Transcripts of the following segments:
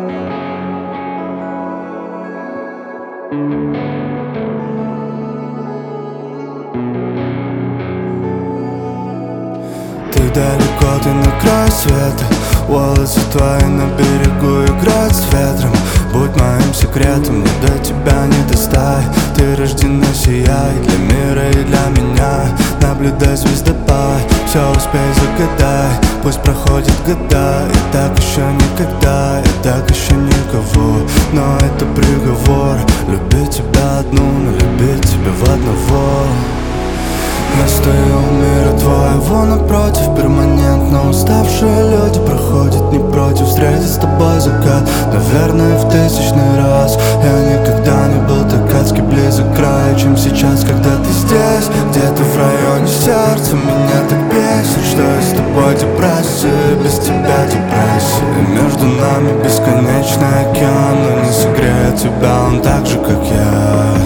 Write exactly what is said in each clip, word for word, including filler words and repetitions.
Ты далеко, ты на край света. Волосы твои на берегу играют с ветром. Будь моим секретом, мне до тебя не достать. Ты рождена, сияй для мира и для меня. Наблюдай звездопад, все успей загадай. Пусть проходят года, и так еще никогда, и так еще никого. Но это приговор, любить тебя одну, но любить тебя в одного. Я стою у мира твоего напротив, перманентно уставшие люди проходят не против встретить с тобой закат. Наверное, в тысячный раз я никогда не был так адски близок к краю, чем сейчас, когда ты здесь, где-то в районе сердца. Меня так бесит, что я с тобой депрессия, без тебя депрессия. И между нами бесконечный океан, но не согреет тебя он так же, как я.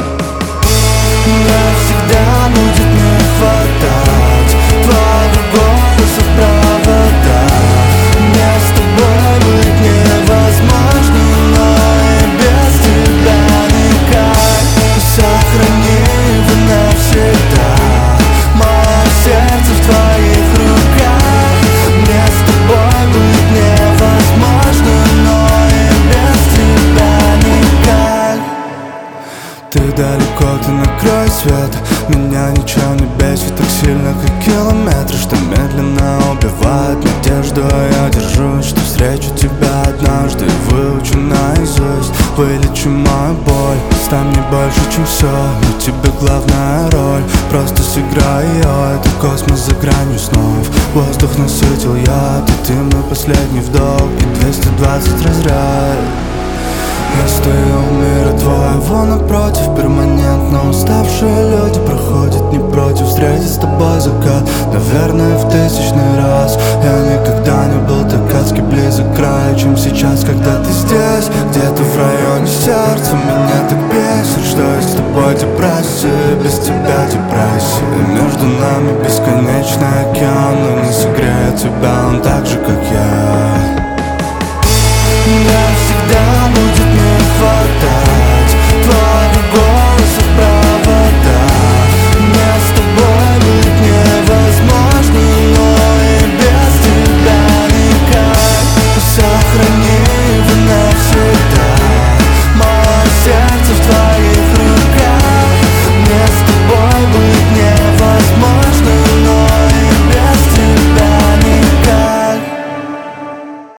Мне всегда будет не хватать твоего голоса в проводах. Мне с тобой быть невозможно, но и без тебя никак. Сохрани его навсегда, мое сердце в твоих руках. Мне с тобой быть невозможно, но и без тебя никак. Ты далеко, ты на край света. Меня ничего не бесит так сильно, как километры, что медленно убивает надежду. А я держусь, что встречу тебя однажды и выучу наизусть. Вылечу мою боль, стань мне больше, чем все. У тебя главная роль, просто сыграй ее. Это космос за гранью снов. Воздух насытил яд, и ты мой последний вдох, и двести двадцать разряд. Я стою у мира твоего напротив, перманентно уставшие люди проходят не против встретить с тобой закат. Наверное, в тысячный раз я никогда не был так адски близок к краю, чем сейчас, когда ты здесь, где-то в районе сердца. Меня так бесит, что я с тобой депрессия, без тебя депрессия. И между нами бесконечный океан, но не согреет тебя он так же, как я.